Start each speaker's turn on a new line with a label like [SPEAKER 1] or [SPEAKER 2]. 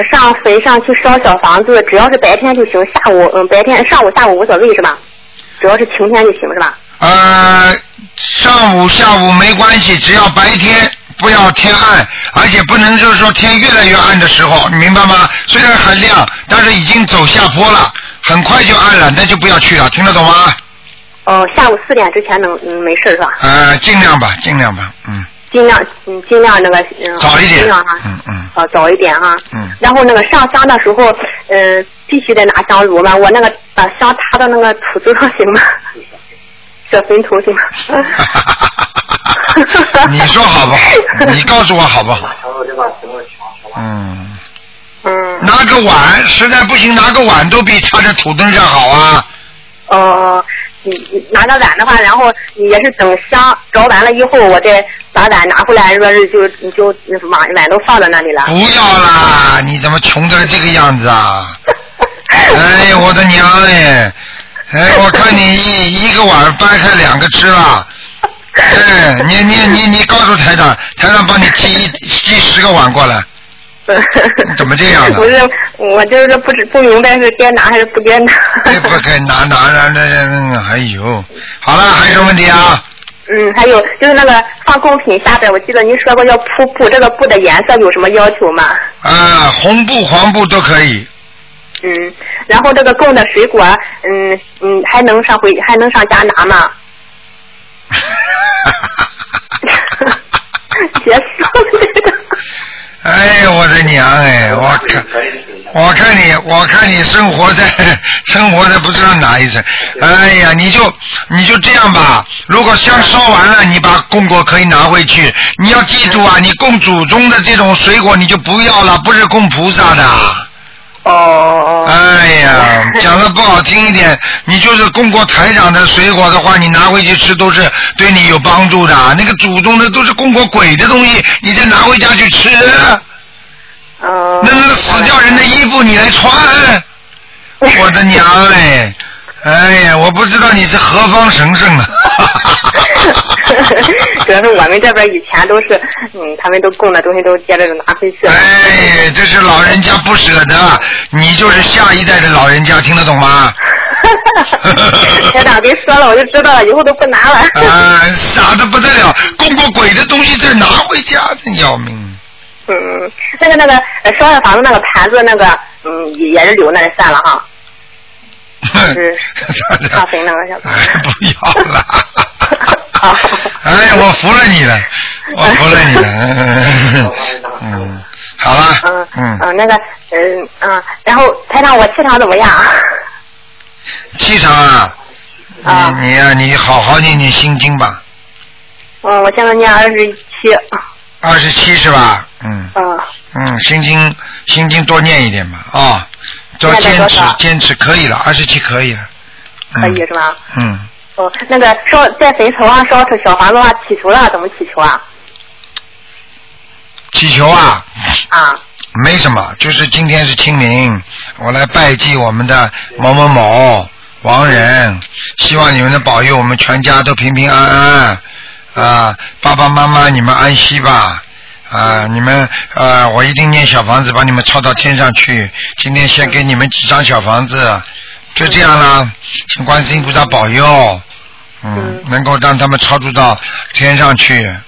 [SPEAKER 1] 飞上去烧小房子，只要是白天就行，白天上午下午无所谓是吧？只要是晴天就行是吧？
[SPEAKER 2] 上午下午没关系，只要白天不要天暗，而且不能就是说天越来越暗的时候，你明白吗？虽然还亮，但是已经走下坡了，很快就暗了，那就不要去了，听得懂吗？
[SPEAKER 1] 下午4点之前没事是吧？
[SPEAKER 2] 尽量吧，尽量
[SPEAKER 1] 那个
[SPEAKER 2] 早一点，
[SPEAKER 1] 早一点哈。然后那个上香的时候，必须得拿香炉嘛，我那个把香插到那个土子上行吗？小坟头行吗？
[SPEAKER 2] 你说好不好？你告诉我好不好？拿个碗，实在不行拿个碗都比插在土墩上好啊。
[SPEAKER 1] 你拿个碗的话，然后你也是等香着完了以后，我再把碗拿回来，说是你就碗都放在那里了。
[SPEAKER 2] 不要啦！你怎么穷成这个样子啊？哎呀，我的娘哎！我看你一个碗掰开2个吃了。你告诉台长帮你寄10个碗过来。你怎么这样的？
[SPEAKER 1] 不是，我就是不明白是该拿还是不该拿。
[SPEAKER 2] 不该拿，哎呦，好了，还有什么问题啊？
[SPEAKER 1] 还有就是那个放贡品下边，我记得您说过要铺布，这个布的颜色有什么要求吗？
[SPEAKER 2] 红布、黄布都可以。
[SPEAKER 1] 然后这个供的水果，还能上家拿吗？结束这个。
[SPEAKER 2] 哎呀，我的娘哎！我看你生活在不知道哪一层。哎呀，你就这样吧。如果香烧完了，你把供果可以拿回去。你要记住啊，你供祖宗的这种水果你就不要了，不是供菩萨的。哎呀，讲的不好听一点，你就是供过台长的水果的话，你拿回去吃都是对你有帮助的。那个祖宗的都是供过鬼的东西，你再拿回家去吃。那个死掉人的衣服你来穿，我的娘嘞！哎呀，我不知道你是何方神圣啊！
[SPEAKER 1] 主要是我们这边以前都是，他们都供的东西都接着拿回去。
[SPEAKER 2] 哎，这是老人家不舍得，你就是下一代的老人家，听得懂吗？
[SPEAKER 1] 台长别说了，我就知道了，以后都不拿了。
[SPEAKER 2] 傻得不得了，供过鬼的东西再拿回家，真要命。
[SPEAKER 1] 那个烧小房子那个盘子那个，也是留那里算了哈。是上坟那个小房子。
[SPEAKER 2] 不要了。哎呀，我服了你了，好了。
[SPEAKER 1] 那个，然后台长，我气场怎么样？
[SPEAKER 2] 气场啊？你好好念念心经吧。
[SPEAKER 1] 我现在念27。
[SPEAKER 2] 27是吧？心经多念一点吧多坚持可以了，27可以了。
[SPEAKER 1] 可以是吧？那个在坟头上烧小房子的话，祈求了怎么祈求啊？
[SPEAKER 2] 祈求啊？没什么，就是今天是清明，我来拜祭我们的某某某亡人，希望你们能保佑我们全家都平平安安爸爸妈妈你们安息吧。你们我一定念小房子把你们抄到天上去。今天先给你们几张小房子，就这样啦，请观世音菩萨保佑，能够让他们超度到天上去。